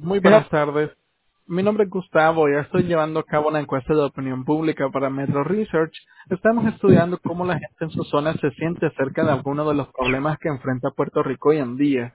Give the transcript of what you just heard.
Muy Mira, buenas tardes. Mi nombre es Gustavo y estoy llevando a cabo una encuesta de opinión pública para Metro Research. Estamos estudiando cómo la gente en su zona se siente acerca de algunos de los problemas que enfrenta Puerto Rico hoy en día.